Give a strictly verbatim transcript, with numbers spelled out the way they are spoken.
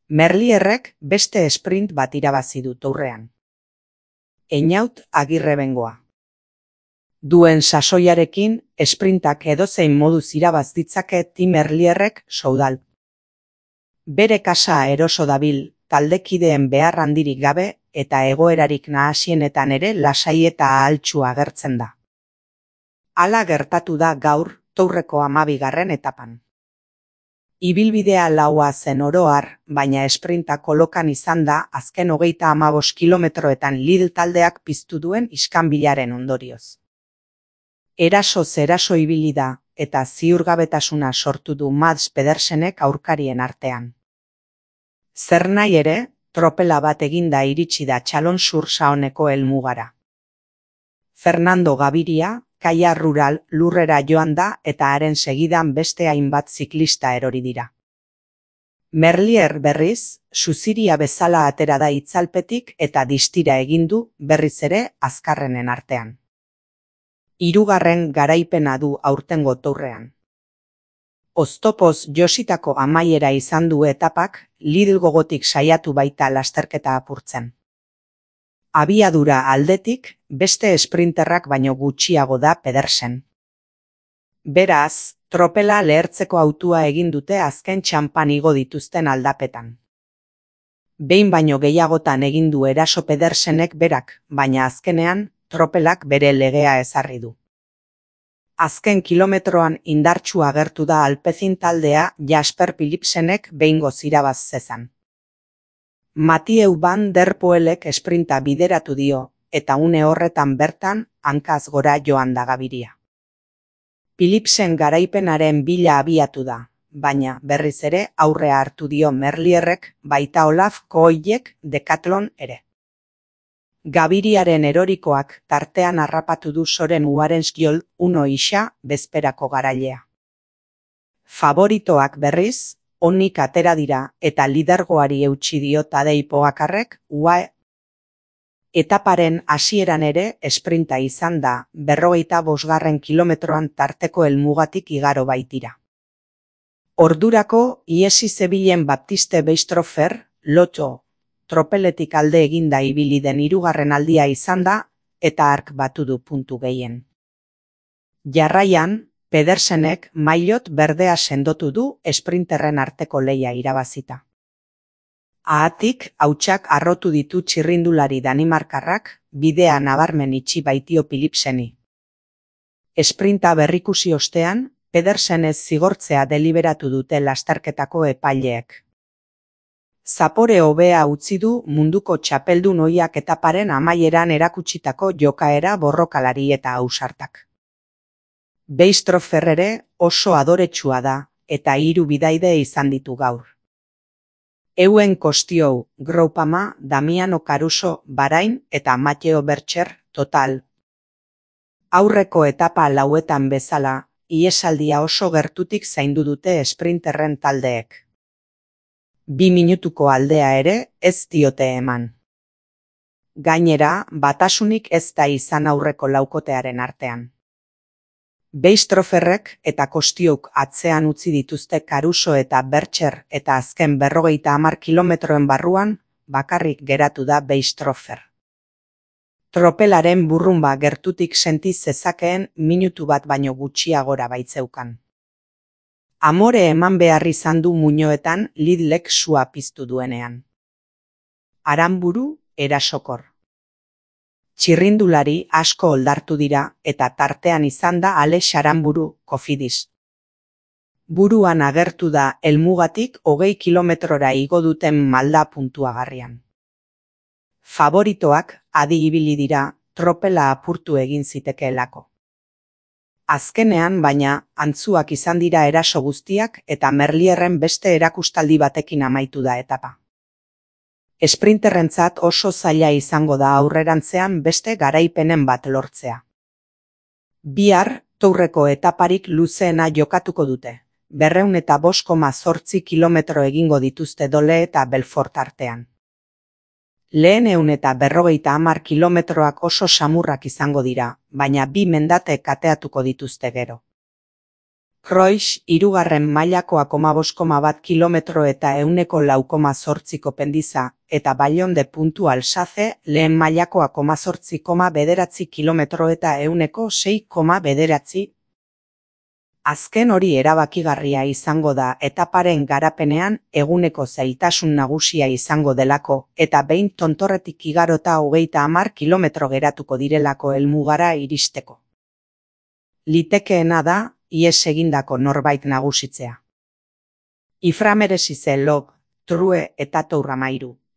Merlierrek beste sprint bat irabazi du tourrean. Einaut Agirrebengoa. Duen sasoiarekin, sprintak edozein moduz irabaz ditzake Tim Merlierrek soudal. Bere kasa eroso dabil, taldekideen behar handirik gabe eta egoerarik nahasienetan ere lasai eta ahaltsu agertzen da. Hala gertatu da gaur, tourreko hamabigarren etapan. Ibilbidea laua zen oro har, baina sprinta kolokan izan da azken hogeita hamabost kilometroetan Lidl taldeak piztu duen iskanbilaren ondorioz. Erasoz eraso ibili da, eta ziurgabetasuna sortu du Mads Pedersenek aurkarien artean. Zer nahi ere, tropela bat eginda iritsi da Chalon-sur-Saôneko helmugara. Fernando Gaviria, kaia rural lurrera joan da eta haren segidan beste hainbat ziklista erori dira. Merlier berriz, suziria bezala atera da itzalpetik eta distira egin du berriz ere azkarrenen artean. Hirugarren garaipena du aurtengo tourrean. Oztopoz jositako amaiera izan du etapak, Lidl gogotik saiatu baita lasterketa apurtzen. Abiadura aldetik, beste sprinterrak baino gutxiago da Pedersen. Beraz, tropela lehertzeko hautua egin dute azken txanpan igo dituzten aldapetan. Behin baino gehiagotan egin du eraso Pedersenek berak, baina azkenean, tropelak bere legea ezarri du. Azken kilometroan indartsu agertu da Alpecin taldea Jasper Philipsenek behingoz irabaz zezan. Mathieu van der Poelek sprinta bideratu dio, eta une horretan bertan hankaz gora joan da Gaviria. Philipsen garaipenaren bila abiatu da, baina berriz ere aurrea hartu dio Merlierrek baita Olaf Koijek Decathlon ere. Gaviriaren erorikoak tartean harrapatu du Soren Uarenskjold uno isa bezperako garailea. Favoritoak berriz, onik atera dira eta lidergoari eutsi dio Tadej Pogačarrek U A E. Etaparen hasieran ere sprinta izan da, berrogeita bosgarren kilometroan tarteko helmugatik igaro baitira. Ordurako iesi zebilen Baptiste Beistroffer, Lotto, tropeletik alde eginda ibili den hirugarren aldia izan da, eta hark batu du puntu gehien. Jarraian, Pedersenek maillot berdea sendotu du sprinterren arteko lehia irabazita. Ahatik, hautsak harrotu ditu txirrindulari danimarkarrak, bidea nabarmen itxi baitio Philipseni. Sprinta berrikusi ostean, Pedersen ez zigortzea deliberatu dute lasterketako epaileek. Zapore hobea utzi du munduko txapeldun ohiak etaparen amaieran erakutsitako jokaera borrokalari eta ausartak. Beistroffer ere oso adoretsua da, eta hiru bidaide izan ditu gaur. Euen Kostiou, Groupama, Damiano Caruso, Bahrain eta Matteo Bercher, Total. Aurreko etapa lauetan bezala, ihesaldia oso gertutik zaindu dute sprinterren taldeek. Bi minutuko aldea ere ez diote eman. Gainera, batasunik ez da izan aurreko laukotearen artean. Beistrofferrek eta Kostiouk atzean utzi dituzte Caruso eta Bercher eta azken berrogeita hamar kilometroen barruan, bakarrik geratu da Beistroffer. Tropelaren burrunba gertutik senti zezakeen minutu bat baino gutxiagora baitzeukan. Amore eman behar izan du muinoetan Lidlek sua piztu duenean. Aranburu, erasokor. Txirrindulari asko oldartu dira eta tartean izan da Alex Aranburu, Cofidis. Buruan agertu da helmugatik hogei kilometrora igo duten malda puntuagarrian. Favoritoak adi ibili dira, tropela apurtu egin zitekeelako. Azkenean baina, antzuak izan dira eraso guztiak eta Merlierren beste erakustaldi batekin amaitu da etapa. Sprinterrentzat oso zaila izango da aurrerantzean beste garaipenen bat lortzea. Bihar, tourreko etaparik luzeena jokatuko dute, berrehun eta bost koma zortzi kilometro egingo dituzte Dole eta Belfort artean. Lehenehun eta berrogeita hamar kilometroak oso samurrak izango dira, baina bi mendate kateatuko dituzte gero. Croix, hirugarren mailakoa koma bost koma bat kilometro eta ehuneko lau koma zortziko pendiza, eta Ballon de Puntu Alsace, lehen mailakoa koma zortzi koma bederatzi kilometro eta ehuneko sei koma bederatzi. Azken hori erabakigarria izango da etaparen garapenean eguneko zailtasun nagusia izango delako, eta behin tontorretik igarota hogeita hamar kilometro geratuko direlako helmugara iristeko. Litekeena da, ihes egindako norbait nagusitzea. Iframeresi ze Lob, True eta Tour Amairu.